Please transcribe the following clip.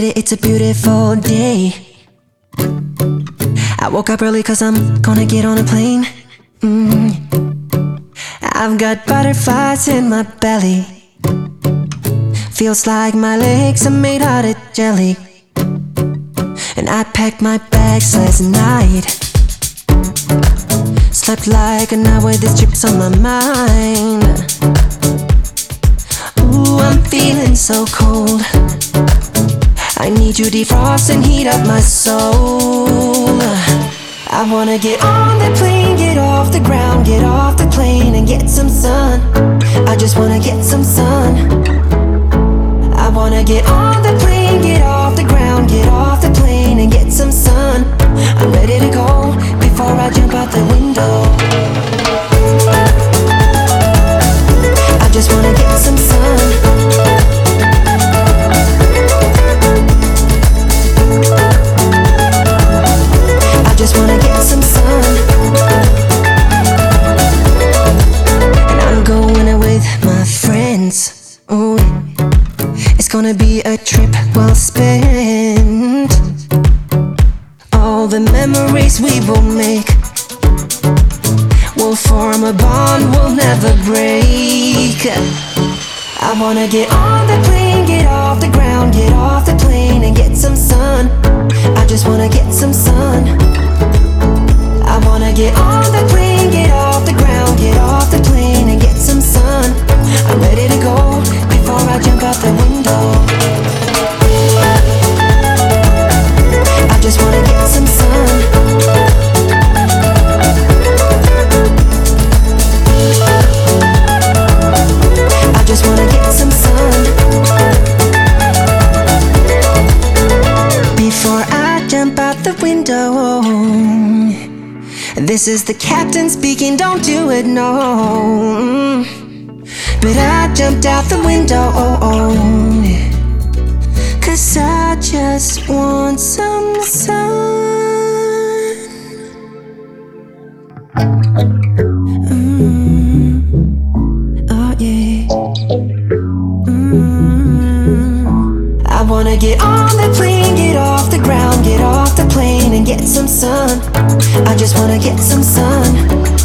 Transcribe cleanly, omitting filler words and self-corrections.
Today it's a beautiful day. I woke up early cause I'm gonna get on a plane. I've got butterflies in my belly. Feels like my legs are made out of jelly. And I packed my bags last night. Slept like an hour, this trip's on my mind. Ooh, I'm feeling so cold. I need you to defrost and heat up my soul. I wanna get on the plane, get off the ground, get off the plane and get some sun. I just wanna get some sun. I wanna get on the plane, get off the ground, get off the plane and get some sun. I'm ready to go before I jump out the window. I just wanna get some sun. I just wanna get some sun. And I'm going with my friends. Ooh, it's gonna be a trip well spent. All the memories we will make will form a bond we'll never break. I wanna get on the plane, get off the ground, get off the plane and get some sun. I just wanna get some sun. I wanna get on the plane, get off the ground, get off the plane and get some sun. I'm ready to go before I jump out the window. I just wanna get some sun. I just wanna get some sun. Before I jump out the window, this is the captain speaking, don't do it, no. But I jumped out the window, cause I just want some sun. Oh yeah. I wanna get on the plane, get off the ground, get off the plane and get some sun. I just wanna get some sun.